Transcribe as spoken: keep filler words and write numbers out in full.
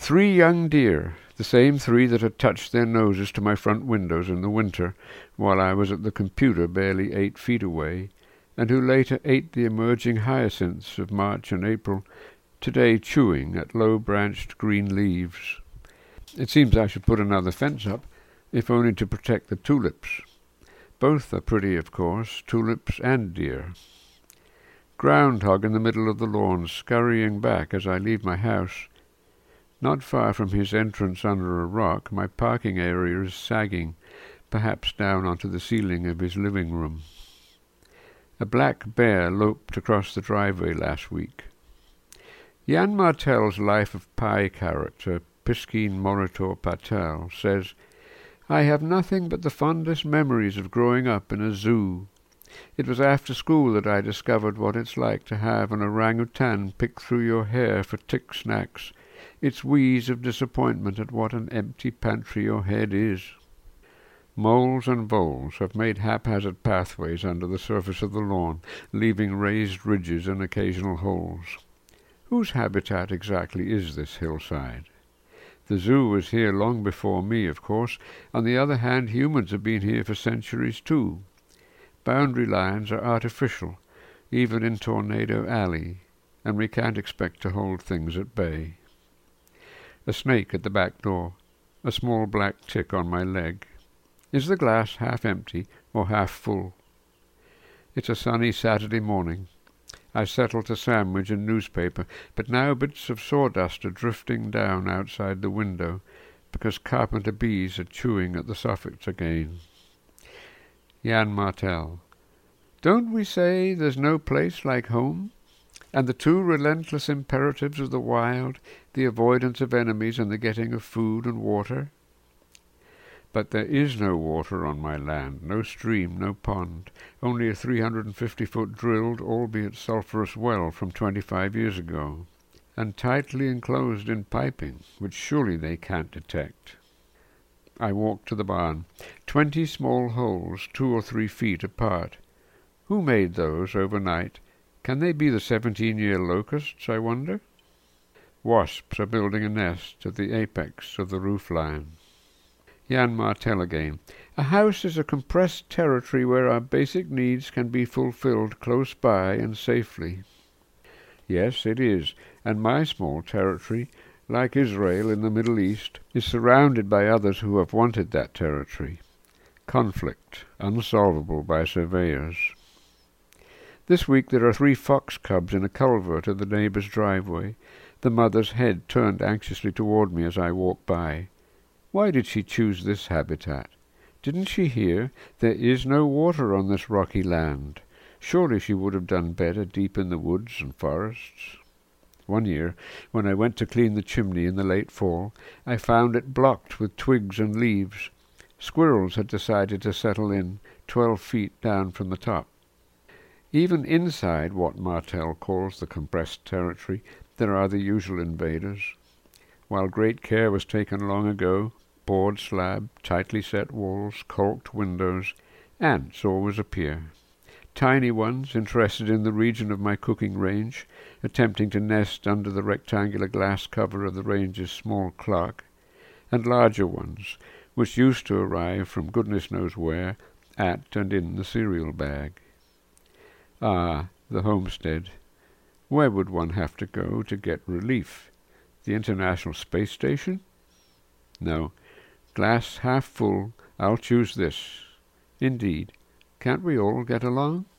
Three young deer, the same three that had touched their noses to my front windows in the winter while I was at the computer barely eight feet away, and who later ate the emerging hyacinths of March and April, today chewing at low-branched green leaves. It seems I should put another fence up, if only to protect the tulips. Both are pretty, of course, tulips and deer. Groundhog in the middle of the lawn, scurrying back as I leave my house. Not far from his entrance under a rock, my parking area is sagging, perhaps down onto the ceiling of his living room. A black bear loped across the driveway last week. Jan Martel's Life of Pi character, Piskin Monitor Patel, says, "I have nothing but the fondest memories of growing up in a zoo. It was after school that I discovered what it's like to have an orangutan pick through your hair for tick snacks, its wheeze of disappointment at what an empty pantry your head is." Moles and voles have made haphazard pathways under the surface of the lawn, leaving raised ridges and occasional holes. Whose habitat exactly is this hillside? The zoo was here long before me, of course. On the other hand, humans have been here for centuries too. Boundary lines are artificial, even in Tornado Alley, and we can't expect to hold things at bay. A snake at the back door, a small black tick on my leg. Is the glass half empty or half full? It's a sunny Saturday morning. I settle to sandwich and newspaper, but now bits of sawdust are drifting down outside the window, because carpenter bees are chewing at the soffits again. Jan Martel. Don't we say there's no place like home? And the two relentless imperatives of the wild, the avoidance of enemies and the getting of food and water? But there is no water on my land, no stream, no pond, only a three hundred and fifty foot drilled, albeit sulphurous well from twenty-five years ago, and tightly enclosed in piping, which surely they can't detect. I walk to the barn. Twenty small holes, two or three feet apart. Who made those overnight? Can they be the seventeen-year locusts, I wonder? Wasps are building a nest at the apex of the roof line. Jan Martel again. A house is a compressed territory where our basic needs can be fulfilled close by and safely. Yes, it is, and my small territory, like Israel in the Middle East, is surrounded by others who have wanted that territory. Conflict, unsolvable by surveyors. This week there are three fox cubs in a culvert of the neighbour's driveway, the mother's head turned anxiously toward me as I walk by. Why did she choose this habitat? Didn't she hear, there is no water on this rocky land? Surely she would have done better deep in the woods and forests. One year, when I went to clean the chimney in the late fall, I found it blocked with twigs and leaves. Squirrels had decided to settle in, twelve feet down from the top. Even inside what Martel calls the compressed territory, there are the usual invaders. While great care was taken long ago, board slab, tightly set walls, caulked windows, ants always appear. Tiny ones, interested in the region of my cooking range, attempting to nest under the rectangular glass cover of the range's small clock, and larger ones, which used to arrive from goodness knows where, at and in the cereal bag. Ah, the homestead. Where would one have to go to get relief? The International Space Station? No. Glass half full, I'll choose this. Indeed, can't we all get along?